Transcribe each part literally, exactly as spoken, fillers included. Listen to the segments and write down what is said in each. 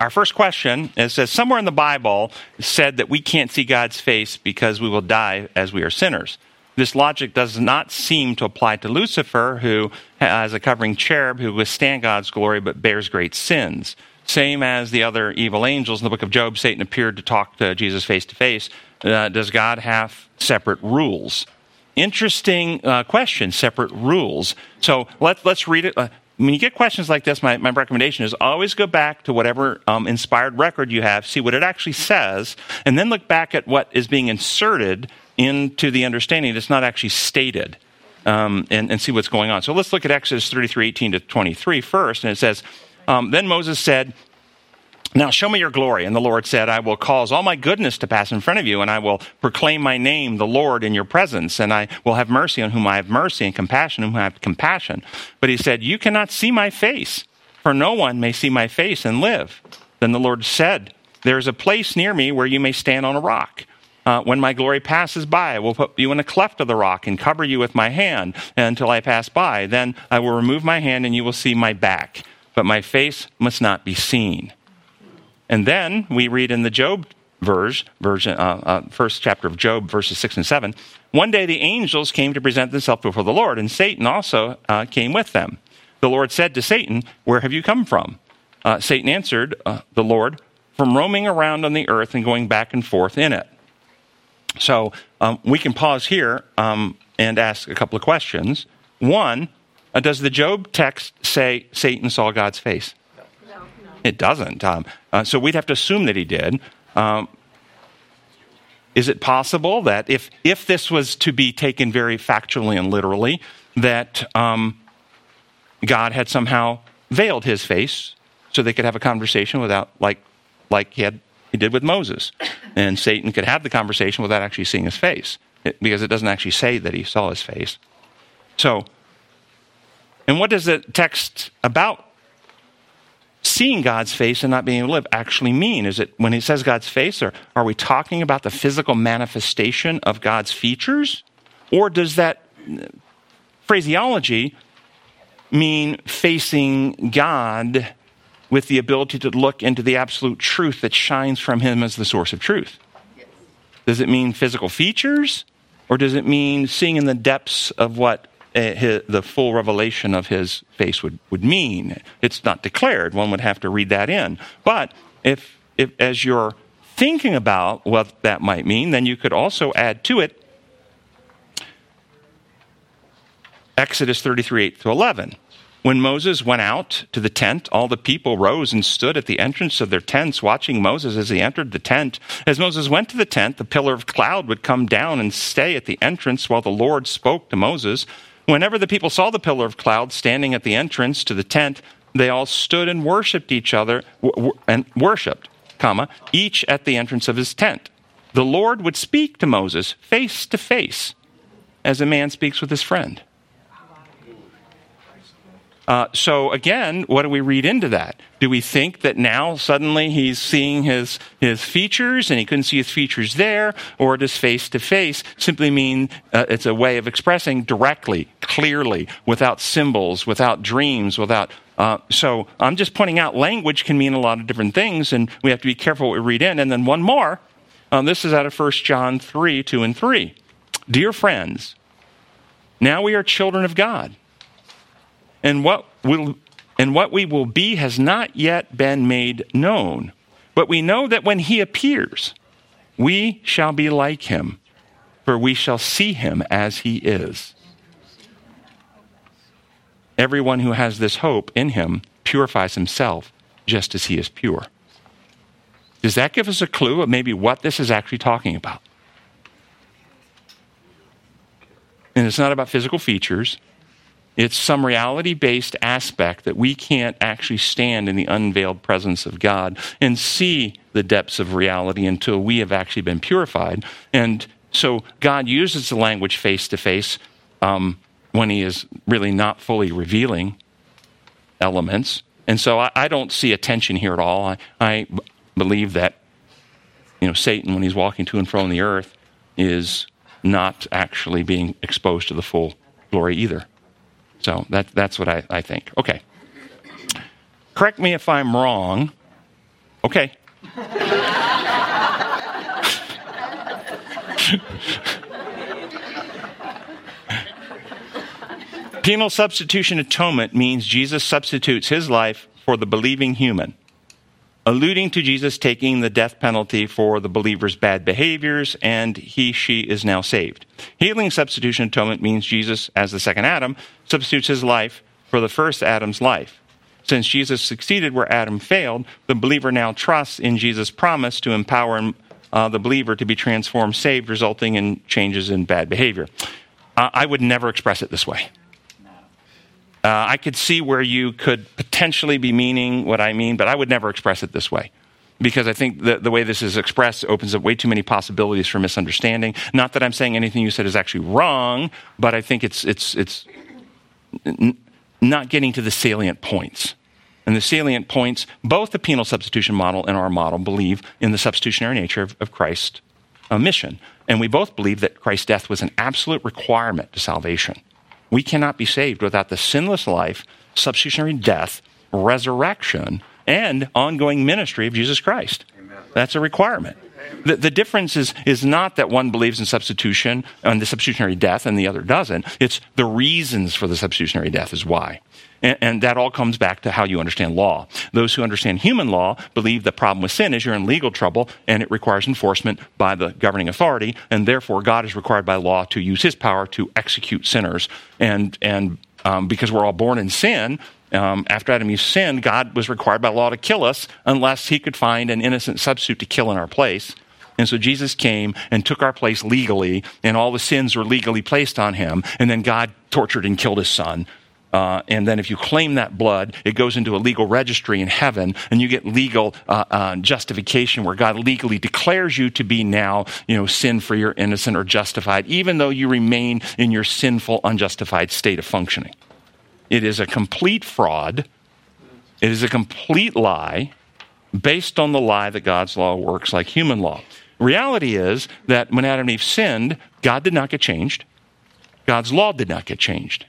our first question, it says, somewhere in the Bible said that we can't see God's face because we will die as we are sinners. This logic does not seem to apply to Lucifer, who has a covering cherub who withstand God's glory but bears great sins. Same as the other evil angels in the book of Job, Satan appeared to talk to Jesus face to face. Uh, does God have separate rules? Interesting uh, question, separate rules. So let's let's read it. Uh, when you get questions like this, my, my recommendation is always go back to whatever um, inspired record you have, see what it actually says, and then look back at what is being inserted into the understanding that's not actually stated, um, and, and see what's going on. So let's look at Exodus thirty-three, eighteen to twenty-three first, and it says, um, then Moses said, now show me your glory. And the Lord said, I will cause all my goodness to pass in front of you, and I will proclaim my name, the Lord, in your presence, and I will have mercy on whom I have mercy, and compassion on whom I have compassion. But he said, you cannot see my face, for no one may see my face and live. Then the Lord said, there is a place near me where you may stand on a rock. Uh, when my glory passes by, I will put you in a cleft of the rock and cover you with my hand until I pass by. Then I will remove my hand and you will see my back, but my face must not be seen. And then we read in the Job verse, version, uh, uh, first chapter of Job, verses six and seven, one day the angels came to present themselves before the Lord, and Satan also uh, came with them. The Lord said to Satan, where have you come from? Uh, Satan answered uh, the Lord, from roaming around on the earth and going back and forth in it. So um, we can pause here um, and ask a couple of questions. One, uh, does the Job text say Satan saw God's face? No. No. It doesn't. Um, uh, so we'd have to assume that he did. Um, is it possible that if if this was to be taken very factually and literally, that um, God had somehow veiled his face so they could have a conversation without, like, like he had he did with Moses, and Satan could have the conversation without actually seeing his face, it, because it doesn't actually say that he saw his face. So, and what does the text about seeing God's face and not being able to live actually mean? Is it, when it says God's face, or are we talking about the physical manifestation of God's features? Or does that phraseology mean facing God with the ability to look into the absolute truth that shines from him as the source of truth? Yes. Does it mean physical features? Or does it mean seeing in the depths of what Uh, his, the full revelation of his face would, would mean? It's not declared. One would have to read that in. But if, if, as you're thinking about what that might mean, then you could also add to it Exodus thirty-three, eight to eleven. When Moses went out to the tent, all the people rose and stood at the entrance of their tents, watching Moses as he entered the tent. As Moses went to the tent, the pillar of cloud would come down and stay at the entrance while the Lord spoke to Moses. Whenever the people saw the pillar of cloud standing at the entrance to the tent, they all stood and worshipped each other, w- w- and worshipped, comma, each at the entrance of his tent. The Lord would speak to Moses face to face, as a man speaks with his friend. Uh, so again, what do we read into that? Do we think that now suddenly he's seeing his his features and he couldn't see his features there? Or does face to face simply mean uh, it's a way of expressing directly, clearly, without symbols, without dreams, without... Uh, so I'm just pointing out language can mean a lot of different things, and we have to be careful what we read in. And then one more. Um, this is out of First John three, two and three. Dear friends, now we are children of God. And what will and what we will be has not yet been made known. But we know that when he appears, we shall be like him, for we shall see him as he is. Everyone who has this hope in him purifies himself just as he is pure. Does that give us a clue of maybe what this is actually talking about? And it's not about physical features. It's some reality-based aspect that we can't actually stand in the unveiled presence of God and see the depths of reality until we have actually been purified. And so God uses the language face-to-face um, when he is really not fully revealing elements. And so I, I don't see a tension here at all. I, I b- believe that, you know, Satan, when he's walking to and fro on the earth, is not actually being exposed to the full glory either. So that, that's what I, I think. Okay. Correct me if I'm wrong, Okay. Penal substitution atonement means Jesus substitutes his life for the believing human, alluding to Jesus taking the death penalty for the believer's bad behaviors, and he, she is now saved. Healing substitution atonement means Jesus, as the second Adam, substitutes his life for the first Adam's life. Since Jesus succeeded where Adam failed, the believer now trusts in Jesus' promise to empower uh, the believer to be transformed, saved, resulting in changes in bad behavior. Uh, I would never express it this way. Uh, I could see where you could potentially be meaning what I mean, but I would never express it this way. Because I think the, the way this is expressed opens up way too many possibilities for misunderstanding. Not that I'm saying anything you said is actually wrong, but I think it's it's it's n- not getting to the salient points. And the salient points, both the penal substitution model and our model believe in the substitutionary nature of, of Christ's uh, mission. And we both believe that Christ's death was an absolute requirement to salvation. We cannot be saved without the sinless life, substitutionary death, resurrection, and ongoing ministry of Jesus Christ. Amen. That's a requirement. The, the difference is, is not that one believes in substitution and the substitutionary death and the other doesn't. It's the reasons for the substitutionary death is why. And, and that all comes back to how you understand law. Those who understand human law believe the problem with sin is you're in legal trouble and it requires enforcement by the governing authority, and therefore God is required by law to use his power to execute sinners. And, and um, because we're all born in sin, Um, after Adam and Eve sinned, God was required by law to kill us unless he could find an innocent substitute to kill in our place. And so Jesus came and took our place legally, and all the sins were legally placed on him. And then God tortured and killed his son. Uh, and then if you claim that blood, it goes into a legal registry in heaven, and you get legal uh, uh, justification where God legally declares you to be now, you know, sin-free or innocent or justified, even though you remain in your sinful, unjustified state of functioning. It is a complete fraud. It is a complete lie based on the lie that God's law works like human law. Reality is that when Adam and Eve sinned, God did not get changed. God's law did not get changed.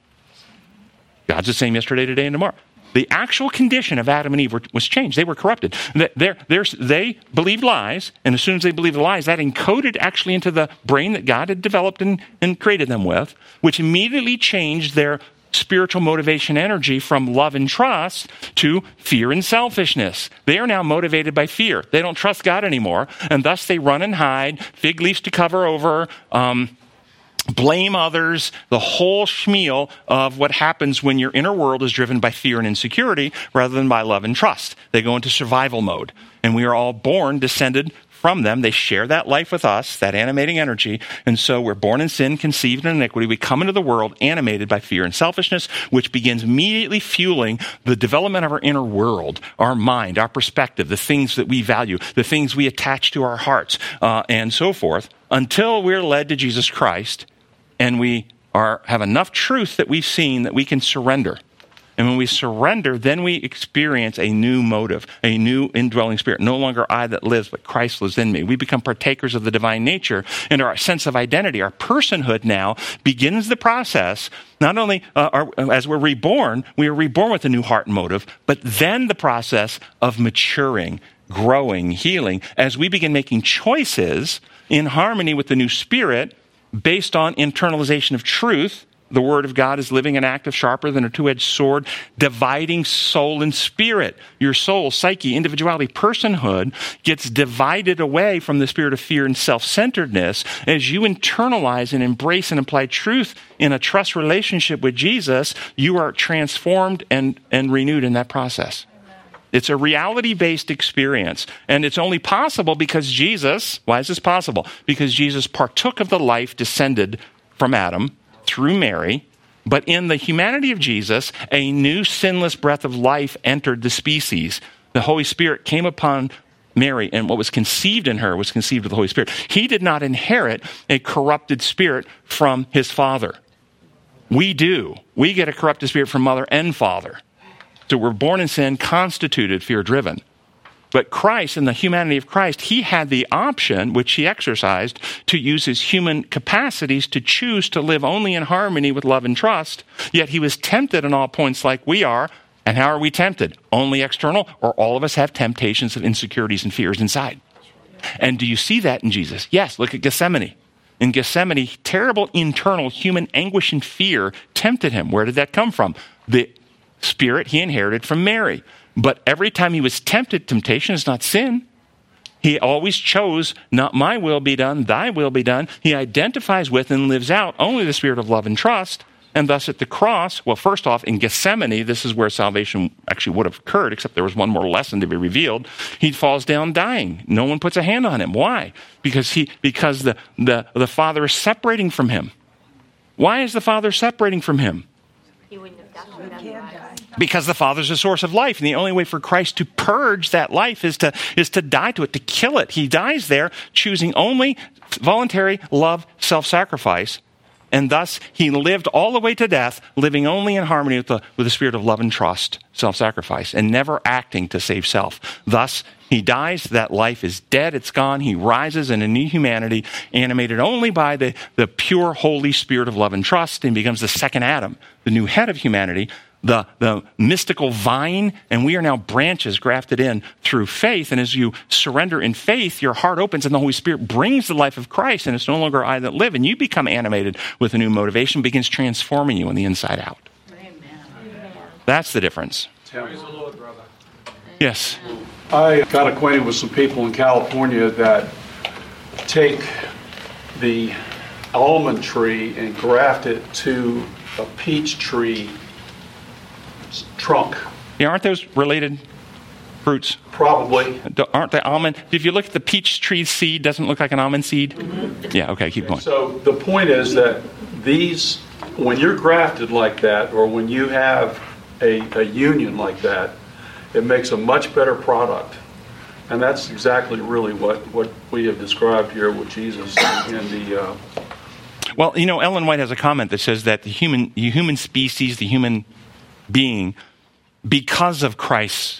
God's the same yesterday, today, and tomorrow. The actual condition of Adam and Eve were, was changed. They were corrupted. They're, they're, they believed lies, and as soon as they believed the lies, that encoded actually into the brain that God had developed and, and created them with, which immediately changed their spiritual motivation energy from love and trust to fear and selfishness. They are now motivated by fear. They don't trust God anymore, and thus they run and hide, fig leaves to cover over, um, blame others, the whole schmeal of what happens when your inner world is driven by fear and insecurity rather than by love and trust. They go into survival mode, and we are all born, descended from them. They share that life with us, that animating energy. And so we're born in sin, conceived in iniquity. We come into the world animated by fear and selfishness, which begins immediately fueling the development of our inner world, our mind, our perspective, the things that we value, the things we attach to our hearts, uh, and so forth, until we're led to Jesus Christ and we are have enough truth that we've seen that we can surrender. And when we surrender, then we experience a new motive, a new indwelling spirit. No longer I that lives, but Christ lives in me. We become partakers of the divine nature, and our sense of identity, our personhood now begins the process. Not only uh, are, as we're reborn, we are reborn with a new heart and motive, but then the process of maturing, growing, healing, as we begin making choices in harmony with the new spirit based on internalization of truth. The word of God is living and active, sharper than a two-edged sword, dividing soul and spirit. Your soul, psyche, individuality, personhood gets divided away from the spirit of fear and self-centeredness as you internalize and embrace and apply truth in a trust relationship with Jesus. You are transformed and, and renewed in that process. It's a reality-based experience, and it's only possible because Jesus, why is this possible? Because Jesus partook of the life descended from Adam through Mary, but in the humanity of Jesus, a new sinless breath of life entered the species. The Holy Spirit came upon Mary, and what was conceived in her was conceived of the Holy Spirit. He did not inherit a corrupted spirit from his father. We do. We get a corrupted spirit from mother and father. So we're born in sin, constituted fear-driven. But Christ, in the humanity of Christ, he had the option, which he exercised, to use his human capacities to choose to live only in harmony with love and trust. Yet he was tempted in all points like we are, And how are we tempted? Only external, or all of us have temptations of insecurities and fears inside? And do you see that in Jesus? Yes, look at Gethsemane. In Gethsemane, terrible internal human anguish and fear tempted him. Where did that come from? The spirit he inherited from Mary. But every time he was tempted, temptation is not sin. He always chose, not my will be done, thy will be done. He identifies with and lives out only the spirit of love and trust. And thus at the cross, well, first off, in Gethsemane, this is where salvation actually would have occurred, except there was one more lesson to be revealed. He falls down dying. No one puts a hand on him. Why? Because he, because the, the, the Father is separating from him. Why is the Father separating from him? He wouldn't have done that. Because the Father's the source of life. And the only way for Christ to purge that life is to, is to die to it, to kill it. He dies there, choosing only voluntary love, self-sacrifice. And thus, he lived all the way to death, living only in harmony with the, with the spirit of love and trust, self-sacrifice, and never acting to save self. Thus, he dies, that life is dead, it's gone. He rises in a new humanity, animated only by the, the pure, holy spirit of love and trust, and becomes the second Adam, the new head of humanity, the, the mystical vine, and we are now branches grafted in through faith. And as you surrender in faith, your heart opens and the Holy Spirit brings the life of Christ, and it's no longer I that live, and you become animated with a new motivation, begins transforming you on the inside out. Amen. That's the difference. Praise the Lord, brother. Yes. I got acquainted with some people in California that take the almond tree and graft it to a peach tree trunk. Yeah, aren't those related fruits? Probably. Aren't they almond? If you look at the peach tree seed, doesn't it look like an almond seed? Mm-hmm. Yeah, okay, keep going. So the point is that these, when you're grafted like that, or when you have a, a union like that, it makes a much better product. And that's exactly really what, what we have described here with Jesus and the... Uh, well, you know, Ellen White has a comment that says that the human, the human species, the human being, because of Christ's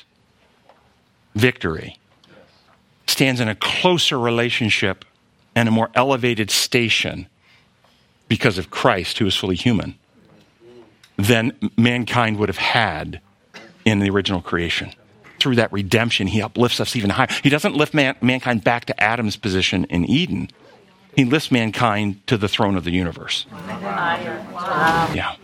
victory, stands in a closer relationship and a more elevated station because of Christ, who is fully human, than mankind would have had in the original creation. Through that redemption, he uplifts us even higher. He doesn't lift man, mankind back to Adam's position in Eden. He lifts mankind to the throne of the universe. Wow. Yeah.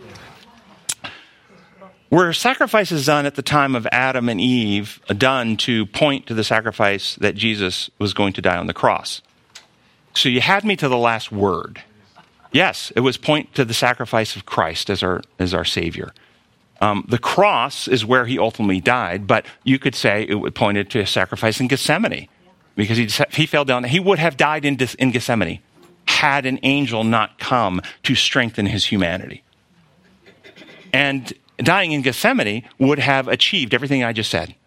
Were sacrifices done at the time of Adam and Eve done to point to the sacrifice that Jesus was going to die on the cross? So you had me to the last word. Yes, it was point to the sacrifice of Christ as our as our Savior. Um, the cross is where he ultimately died, but you could say it would pointed to a sacrifice in Gethsemane, because he he fell down. He would have died in, in Gethsemane had an angel not come to strengthen his humanity. And dying in Gethsemane would have achieved everything I just said.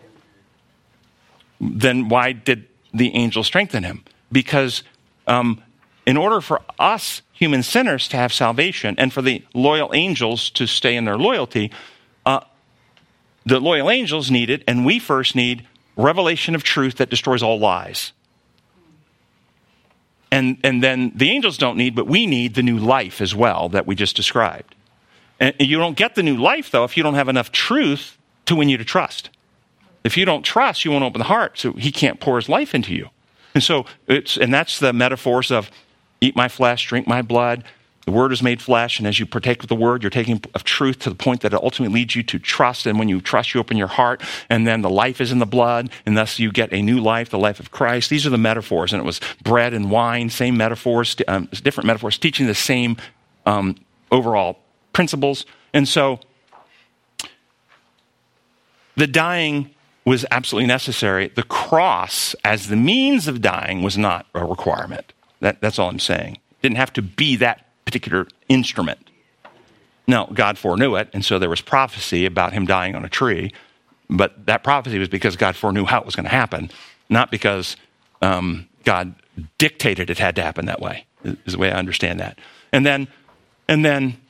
Then why did the angel strengthen him? Because um, in order for us human sinners to have salvation and for the loyal angels to stay in their loyalty, uh, the loyal angels needed, and we first need, revelation of truth that destroys all lies. And, and then the angels don't need, but we need the new life as well that we just described. And you don't get the new life, though, if you don't have enough truth to win you to trust. If you don't trust, you won't open the heart, so he can't pour his life into you. And so, it's and that's the metaphors of eat my flesh, drink my blood. The word is made flesh, and as you partake of the word, you're taking of truth to the point that it ultimately leads you to trust. And when you trust, you open your heart, and then the life is in the blood, and thus you get a new life, the life of Christ. These are the metaphors, and it was bread and wine, same metaphors, um, different metaphors, teaching the same um, overall principles. And so the dying was absolutely necessary. The cross, as the means of dying, was not a requirement. That, that's all I'm saying. It didn't have to be that particular instrument. No, God foreknew it, and so there was prophecy about him dying on a tree, but that prophecy was because God foreknew how it was going to happen, not because um, God dictated it had to happen that way, is the way I understand that. And then, and then,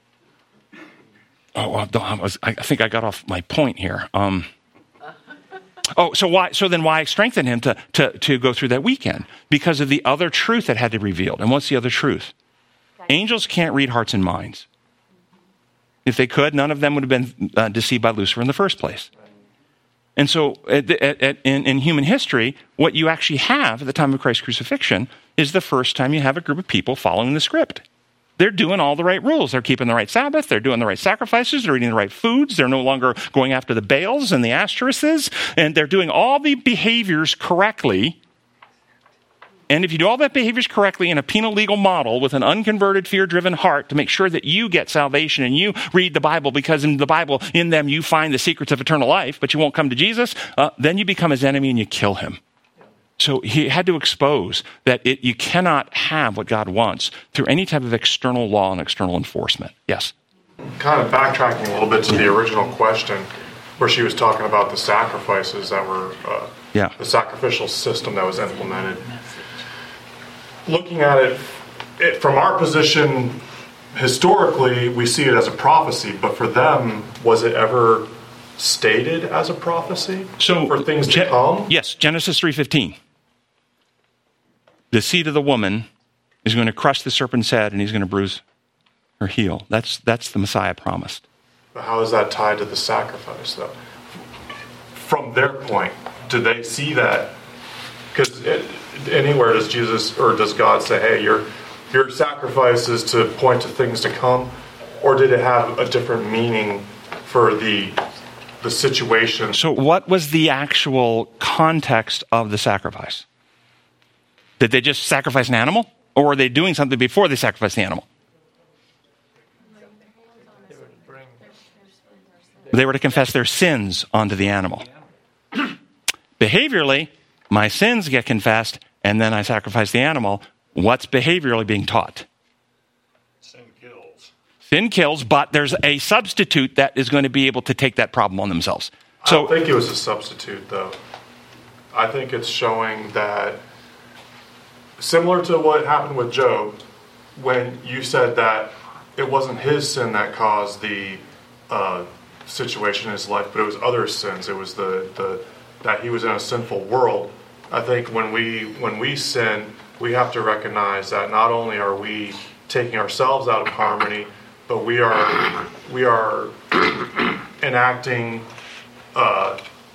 oh, I, was, I think I got off my point here. Um, oh, so why? So then why strengthen him to, to, to go through that weekend? Because of the other truth that had to be revealed. And what's the other truth? Angels can't read hearts and minds. If they could, none of them would have been uh, deceived by Lucifer in the first place. And so at, at, at, in, in human history, what you actually have at the time of Christ's crucifixion is the first time you have a group of people following the script. They're doing all the right rules. They're keeping the right Sabbath. They're doing the right sacrifices. They're eating the right foods. They're no longer going after the Baals and the Asterisks. And they're doing all the behaviors correctly. And if you do all that behaviors correctly in a penal legal model with an unconverted, fear-driven heart to make sure that you get salvation and you read the Bible because in the Bible, in them, you find the secrets of eternal life, but you won't come to Jesus, uh, then you become his enemy and you kill him. So he had to expose that it, you cannot have what God wants through any type of external law and external enforcement. Yes? Kind of backtracking a little bit to the original question where she was talking about the sacrifices that were, uh, yeah. the sacrificial system that was implemented. Looking at it, it from our position, historically, we see it as a prophecy, but for them, was it ever stated as a prophecy so, for things Gen- to come? Yes, Genesis three fifteen. The seed of the woman is going to crush the serpent's head and he's going to bruise her heel. That's, that's the Messiah promised. But how is that tied to the sacrifice, though? From their point, do they see that? Because anywhere does Jesus or does God say, hey, your your sacrifice is to point to things to come? Or did it have a different meaning for the the situation? So what was the actual context of the sacrifice? Did they just sacrifice an animal? Or were they doing something before they sacrificed the animal? They were to confess their sins onto the animal. Behaviorally, my sins get confessed, and then I sacrifice the animal. What's behaviorally being taught? Sin kills. Sin kills, but there's a substitute that is going to be able to take that problem on themselves. So, I don't think it was a substitute, though. I think it's showing that, similar to what happened with Job, when you said that it wasn't his sin that caused the uh, situation in his life, but it was other sins. It was the, the that he was in a sinful world. I think when we when we sin, we have to recognize that not only are we taking ourselves out of harmony, but we are we are enacting uh,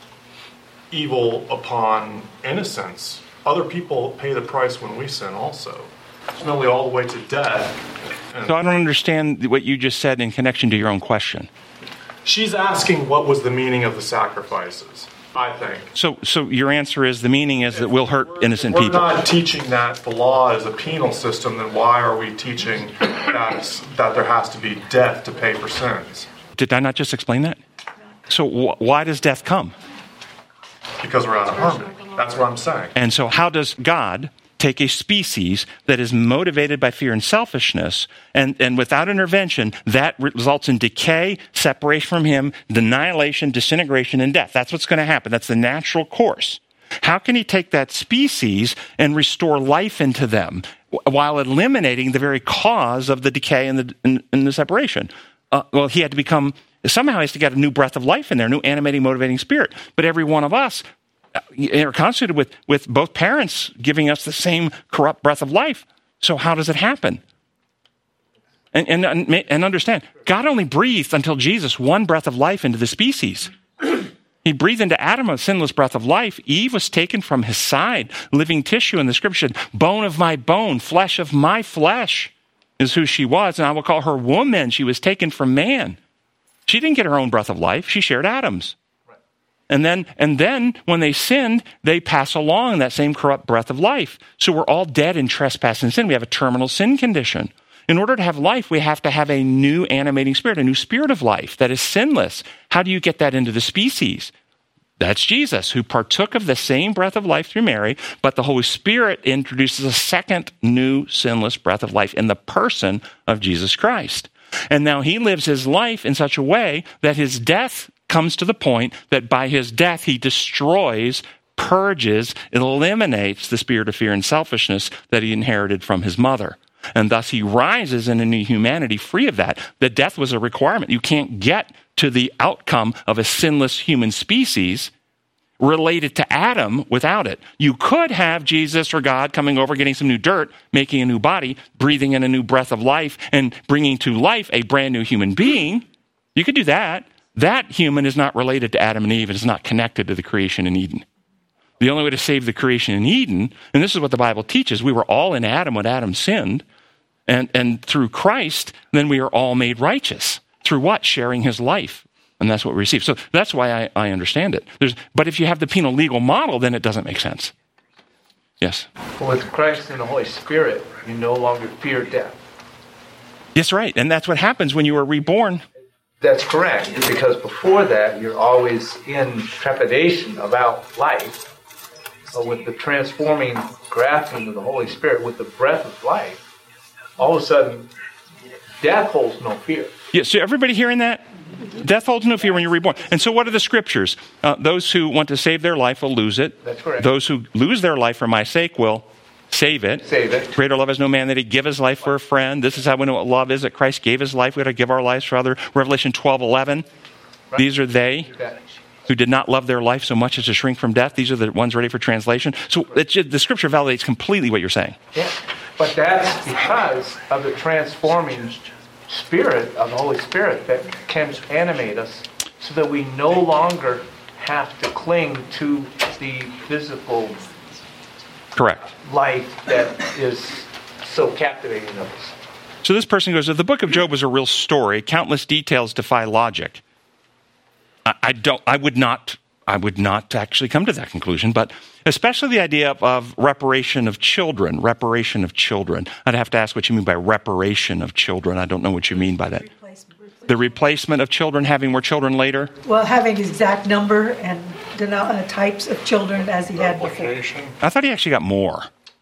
evil upon innocence. Other people pay the price when we sin also. Ultimately, all the way to death. And so I don't understand what you just said in connection to your own question. she's asking what was the meaning of the sacrifices, I think. So so your answer is the meaning is that we'll hurt innocent We're people. We're not teaching that the law is a penal system, then why are we teaching that, that there has to be death to pay for sins? Did I not just explain that? So wh- why does death come? Because we're out of harmony. That's what I'm saying. And so how does God take a species that is motivated by fear and selfishness, and, and without intervention, that results in decay, separation from him, annihilation, disintegration, and death? That's what's going to happen. That's the natural course. How can he take that species and restore life into them while eliminating the very cause of the decay and the, and, and the separation? Uh, well, he had to become, somehow he has to get a new breath of life in there, a new animating, motivating spirit. But every one of us are constituted with, with both parents giving us the same corrupt breath of life. So how does it happen? And, and, and understand, God only breathed until Jesus one breath of life into the species. He breathed into Adam a sinless breath of life. Eve was taken from his side, living tissue in the scripture. Bone of my bone, flesh of my flesh is who she was. And I will call her woman. She was taken from man. She didn't get her own breath of life. She shared Adam's. And then, and then when they sinned, they pass along that same corrupt breath of life. So we're all dead in trespass and sin. We have a terminal sin condition. In order to have life, we have to have a new animating spirit, a new spirit of life that is sinless. How do you get that into the species? That's Jesus, who partook of the same breath of life through Mary, but the Holy Spirit introduces a second new sinless breath of life in the person of Jesus Christ. And now he lives his life in such a way that his death comes to the point that by his death he destroys, purges, eliminates the spirit of fear and selfishness that he inherited from his mother. And thus he rises in a new humanity free of that. The death was a requirement. You can't get to the outcome of a sinless human species related to Adam without it. You could have Jesus or God coming over, getting some new dirt, making a new body, breathing in a new breath of life, and bringing to life a brand new human being. You could do that. That human is not related to Adam and Eve and is not connected to the creation in Eden. The only way to save the creation in Eden, and this is what the Bible teaches, we were all in Adam when Adam sinned, and, and through Christ, then we are all made righteous. Through what? Sharing his life. And that's what we receive. So that's why I, I understand it. There's, but if you have the penal legal model, then it doesn't make sense. Yes? With Christ and the Holy Spirit, you no longer fear death. That's right. And that's what happens when you are reborn. That's correct. Because before that, you're always in trepidation about life. But with the transforming grafting of the Holy Spirit, with the breath of life, all of a sudden, death holds no fear. Yeah, so everybody hearing that? Death holds no fear when you're reborn. And so what are the scriptures? Uh, those who want to save their life will lose it. That's correct. Those who lose their life for my sake will save it. Save it. Greater love has no man that he give his life for a friend. This is how we know what love is, that Christ gave his life. We got to give our lives for other. Revelation twelve eleven. Right. These are they who did not love their life so much as to shrink from death. These are the ones ready for translation. So it's just, the scripture validates completely what you're saying. Yeah. But that's because of the transforming Spirit of the Holy Spirit that can animate us so that we no longer have to cling to the physical Correct. life that is so captivating of us. So this person goes, if the book of Job was a real story, countless details defy logic. I, I don't, I would not, I would not actually come to that conclusion, but especially the idea of, of reparation of children, reparation of children. I'd have to ask what you mean by reparation of children. I don't know what you mean by that. Replacement. The replacement of children, having more children later? Well, having his exact number and the uh, types of children as he had before. I thought he actually got more.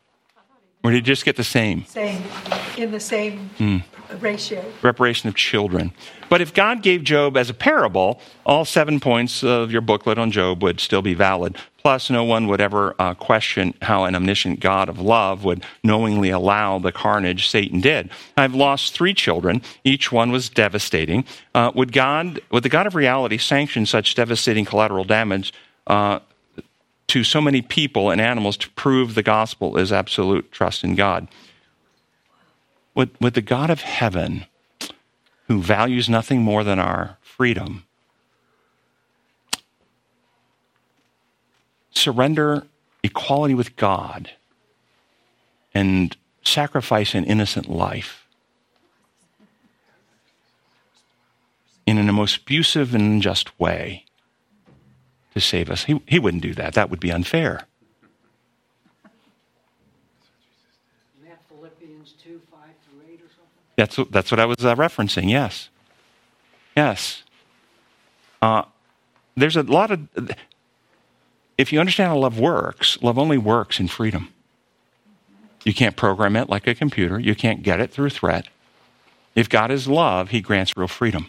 Or did he just get the same? Same, in the same mm. ratio. Reparation of children. But if God gave Job as a parable, all seven points of your booklet on Job would still be valid. Plus, no one would ever uh, question how an omniscient God of love would knowingly allow the carnage Satan did. I've lost three children. Each one was devastating. Uh, would God, would the God of reality sanction such devastating collateral damage uh, to so many people and animals to prove the gospel is absolute trust in God? Would, would the God of heaven, who values nothing more than our freedom, surrender equality with God and sacrifice an innocent life in a most abusive and unjust way to save us? He, he wouldn't do that. That would be unfair. You have Philippians two, five through eight or something? That's, that's what I was uh, referencing, yes. Yes. Uh, there's a lot of... If you understand how love works, love only works in freedom. You can't program it like a computer. You can't get it through threat. If God is love, he grants real freedom.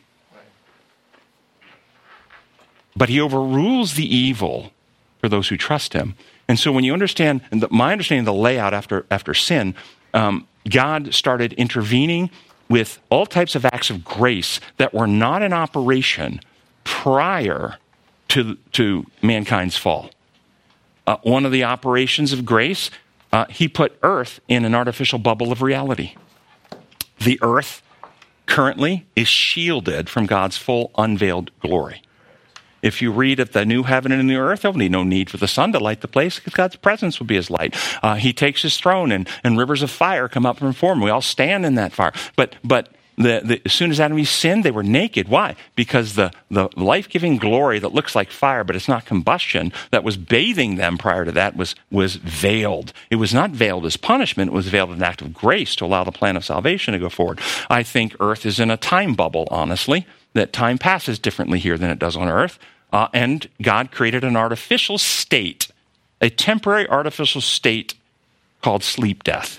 But he overrules the evil for those who trust him. And so when you understand, my understanding of the layout after, after sin, um, God started intervening with all types of acts of grace that were not in operation prior to, to mankind's fall. Uh, one of the operations of grace, uh, he put earth in an artificial bubble of reality. The earth currently is shielded from God's full unveiled glory. If you read of the new heaven and the new earth, there'll be no need for the sun to light the place because God's presence will be his light. Uh, he takes his throne and, and rivers of fire come up from before him. We all stand in that fire. But but the, the, as soon as Adam and Eve sinned, they were naked. Why? Because the, the life-giving glory that looks like fire, but it's not combustion, that was bathing them prior to that was, was veiled. It was not veiled as punishment. It was veiled as an act of grace to allow the plan of salvation to go forward. I think earth is in a time bubble, honestly, that time passes differently here than it does on earth. Uh, and God created an artificial state, a temporary artificial state called sleep death.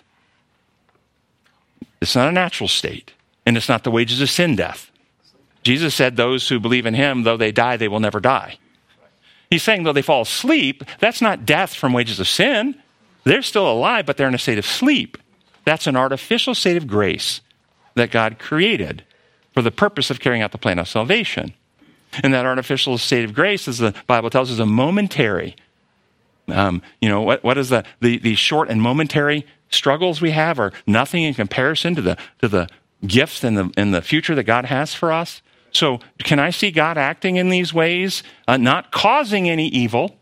It's not a natural state, and it's not the wages of sin, death. Jesus said those who believe in him, though they die, they will never die. He's saying though they fall asleep, that's not death from wages of sin. They're still alive, but they're in a state of sleep. That's an artificial state of grace that God created for the purpose of carrying out the plan of salvation. And that artificial state of grace, as the Bible tells us, is a momentary. Um, you know, what, what is the, the, the short and momentary struggles we have are nothing in comparison to the, to the gifts and the, and the future that God has for us. So can I see God acting in these ways, uh, not causing any evil?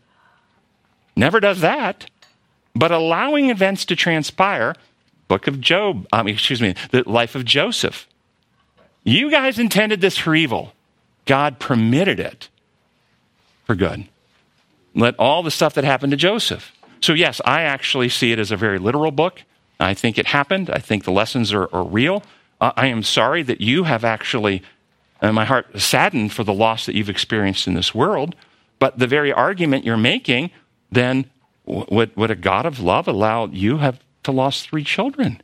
Never does that, but allowing events to transpire. Book of Job, I mean, excuse me, the life of Joseph. You guys intended this for evil. God permitted it for good. Let all the stuff that happened to Joseph. So yes, I actually see it as a very literal book. I think it happened. I think the lessons are, are real. Uh, I am sorry that you have actually, and my heart is saddened for the loss that you've experienced in this world. But the very argument you're making, then would, would a God of love allow you have to lose three children?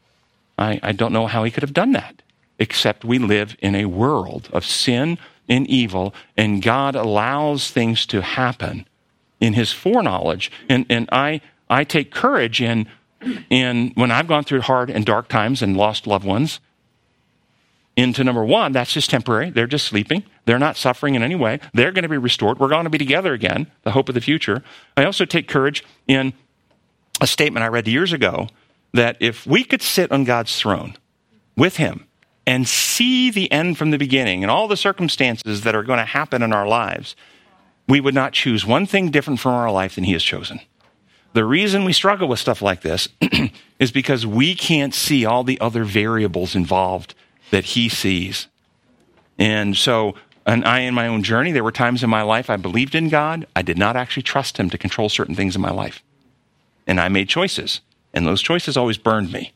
I, I don't know how he could have done that, except we live in a world of sin and evil, and God allows things to happen in his foreknowledge. And, and I, I take courage in, in when I've gone through hard and dark times and lost loved ones, into number one, that's just temporary. They're just sleeping. They're not suffering in any way. They're going to be restored. We're going to be together again, the hope of the future. I also take courage in a statement I read years ago that if we could sit on God's throne with him and see the end from the beginning and all the circumstances that are going to happen in our lives, we would not choose one thing different from our life than he has chosen. The reason we struggle with stuff like this is because we can't see all the other variables involved that he sees. And so, and I, in my own journey, there were times in my life I believed in God. I did not actually trust him to control certain things in my life. And I made choices, and those choices always burned me.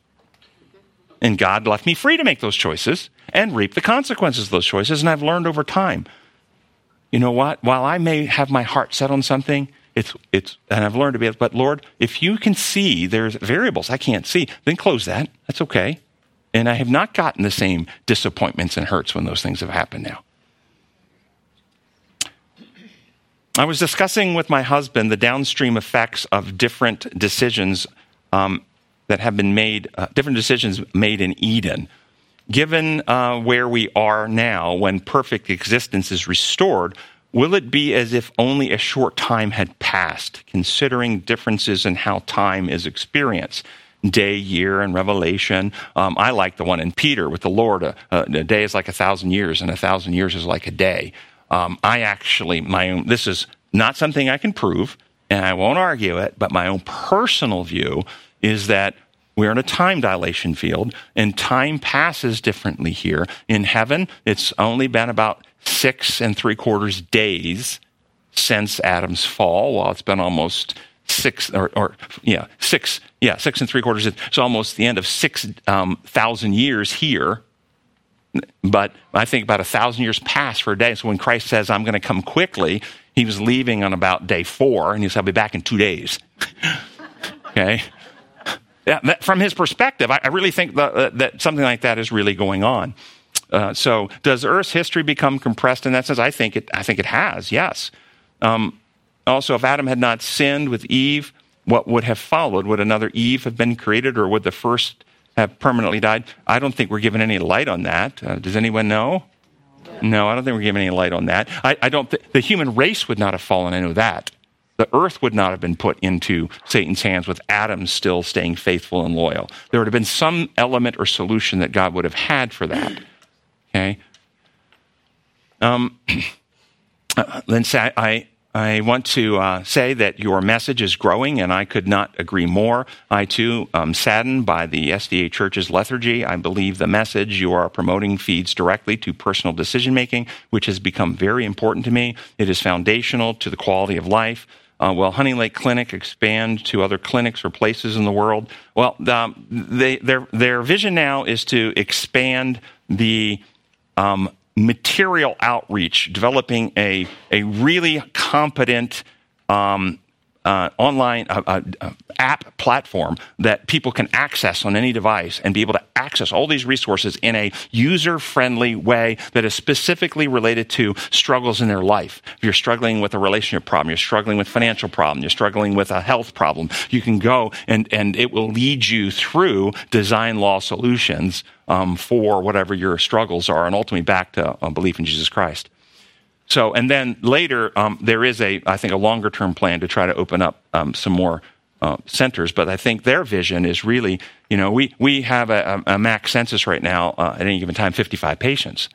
And God left me free to make those choices and reap the consequences of those choices. And I've learned over time, you know what? While I may have my heart set on something, it's, it's, and I've learned to be, but Lord, if you can see there's variables I can't see, then close that. That's okay. And I have not gotten the same disappointments and hurts when those things have happened now. I was discussing with my husband the downstream effects of different decisions um, that have been made, uh, different decisions made in Eden. Given uh, where we are now, when perfect existence is restored, will it be as if only a short time had passed, considering differences in how time is experienced? Day, year, and revelation. Um, I like the one in Peter with the Lord. Uh, uh, a day is like a thousand years, and a thousand years is like a day. Um, I actually, my own, this is not something I can prove, and I won't argue it, but my own personal view is that we're in a time dilation field, and time passes differently here. In heaven, it's only been about six and three quarters days since Adam's fall, while it's been almost six, or, or yeah, six, yeah, six and three quarters. It's almost the end of six um, thousand years here. But I think about a thousand years pass for a day. So when Christ says, I'm going to come quickly, he was leaving on about day four, and he said, I'll be back in two days. Okay? Yeah, that, from his perspective, I, I really think that, uh, that something like that is really going on. Uh, so does Earth's history become compressed in that sense? I think it, I think it has, yes. Um, also, if Adam had not sinned with Eve, what would have followed? Would another Eve have been created, or would the first have permanently died? I don't think we're given any light on that. Uh, does anyone know? No, I don't think we're given any light on that. I, I don't. Th- the human race would not have fallen. I know that. The earth would not have been put into Satan's hands with Adam still staying faithful and loyal. There would have been some element or solution that God would have had for that. Okay. Um. Lindsay, I. I I want to uh, say that your message is growing, and I could not agree more. I, too, am saddened by the S D A Church's lethargy. I believe the message you are promoting feeds directly to personal decision-making, which has become very important to me. It is foundational to the quality of life. Uh, will Honey Lake Clinic expand to other clinics or places in the world? Well, um, they, their, their vision now is to expand the um, material outreach, developing a, a really competent um, uh, online uh, uh, uh, app platform that people can access on any device and be able to access all these resources in a user-friendly way that is specifically related to struggles in their life. If you're struggling with a relationship problem, you're struggling with financial problem, you're struggling with a health problem, you can go and, and it will lead you through design law solutions um, for whatever your struggles are, and ultimately back to uh, belief in Jesus Christ. So, and then later, um, there is a, I think, a longer-term plan to try to open up um, some more uh, centers. But I think their vision is really, you know, we we have a, a max census right now uh, at any given time, fifty-five patients.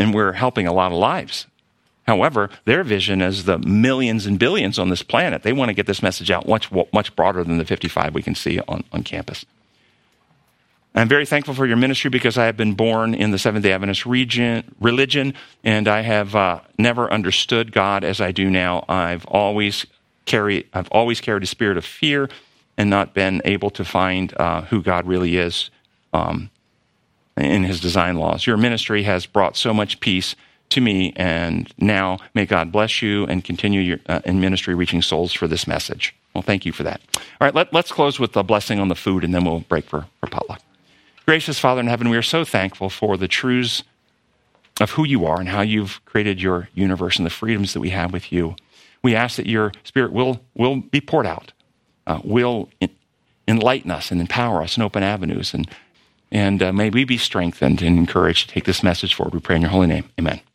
and we're helping a lot of lives. However, their vision is the millions and billions on this planet. They want to get this message out much, much broader than the fifty-five we can see on, on campus. I'm very thankful for your ministry because I have been born in the Seventh-day Adventist region, religion, and I have uh, never understood God as I do now. I've always carried, I've always carried a spirit of fear and not been able to find uh, who God really is um, in his design laws. Your ministry has brought so much peace to me, and now may God bless you and continue your, uh, in ministry reaching souls for this message. Well, thank you for that. All right, let, let's close with a blessing on the food, and then we'll break for, for potluck. Gracious Father in heaven, we are so thankful for the truths of who you are and how you've created your universe and the freedoms that we have with you. We ask that your Spirit will, will be poured out, uh, will enlighten us and empower us and open avenues, and, and uh, may we be strengthened and encouraged to take this message forward. We pray in your holy name. Amen.